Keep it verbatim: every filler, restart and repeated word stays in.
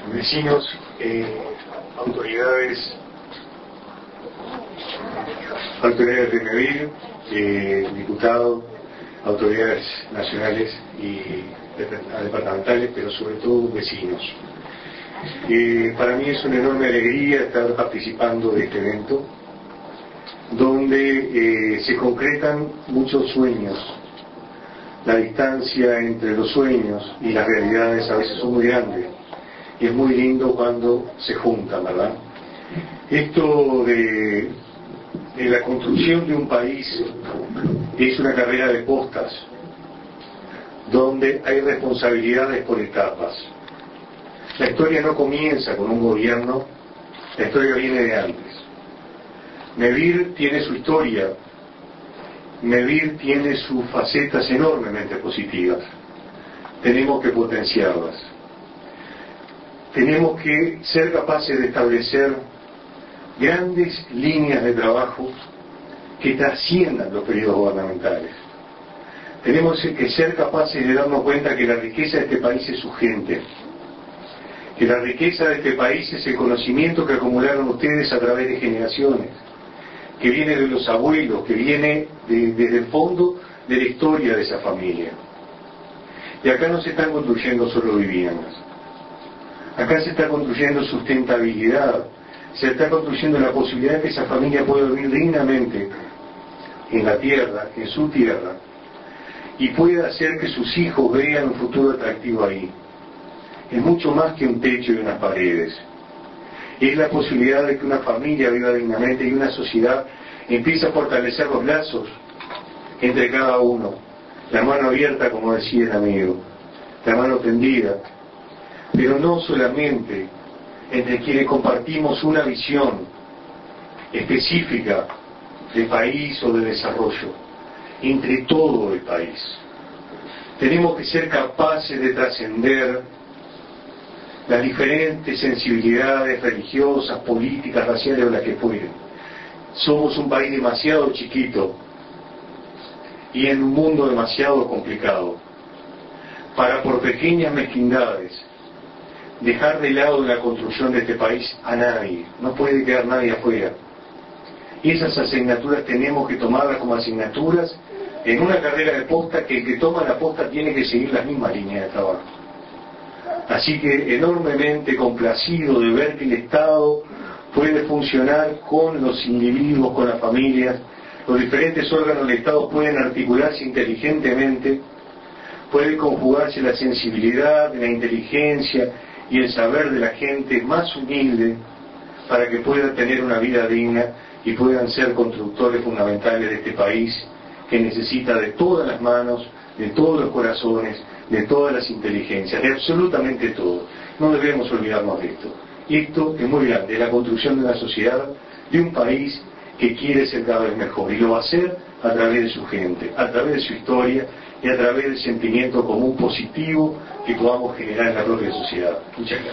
vecinos, eh, autoridades, autoridades de Mevir, eh, diputados, autoridades nacionales y departamentales, pero sobre todo vecinos. Eh, para mí es una enorme alegría estar participando de este evento, donde eh, se concretan muchos sueños. La distancia entre los sueños y las realidades a veces son muy grandes, y es muy lindo cuando se juntan, ¿verdad? Esto de, de la construcción de un país es una carrera de postas, donde hay responsabilidades por etapas. La historia no comienza con un gobierno, la historia viene de antes. Mevir tiene su historia, Mevir tiene sus facetas enormemente positivas. Tenemos que potenciarlas. Tenemos que ser capaces de establecer grandes líneas de trabajo que trasciendan los periodos gubernamentales. Tenemos que ser capaces de darnos cuenta que la riqueza de este país es su gente, que la riqueza de este país es el conocimiento que acumularon ustedes a través de generaciones, que viene de los abuelos, que viene de, desde el fondo de la historia de esa familia. Y acá no se están construyendo solo viviendas, acá se está construyendo sustentabilidad, se está construyendo la posibilidad de que esa familia pueda vivir dignamente en la tierra, en su tierra, y pueda hacer que sus hijos vean un futuro atractivo ahí. Es mucho más que un techo y unas paredes. Es la posibilidad de que una familia viva dignamente y una sociedad empiece a fortalecer los lazos entre cada uno. La mano abierta, como decía el amigo, la mano tendida, pero no solamente entre quienes compartimos una visión específica de país o de desarrollo, entre todo el país. Tenemos que ser capaces de trascender las diferentes sensibilidades religiosas, políticas, raciales o las que fueren. Somos un país demasiado chiquito y en un mundo demasiado complicado para, por pequeñas mezquindades, dejar de lado la construcción de este país a nadie. No puede quedar nadie afuera. Y esas asignaturas tenemos que tomarlas como asignaturas en una carrera de posta, que el que toma la posta tiene que seguir las mismas líneas de trabajo. Así que enormemente complacido de ver que el Estado puede funcionar con los individuos, con las familias. Los diferentes órganos del Estado pueden articularse inteligentemente, puede conjugarse la sensibilidad, la inteligencia y el saber de la gente más humilde para que puedan tener una vida digna y puedan ser constructores fundamentales de este país que necesita de todas las manos, de todos los corazones, de todas las inteligencias, de absolutamente todo. No debemos olvidarnos de esto. Esto es muy grande, es la construcción de una sociedad, de un país que quiere ser cada vez mejor, y lo va a hacer a través de su gente, a través de su historia y a través del sentimiento común positivo que podamos generar en la propia sociedad. Muchas gracias.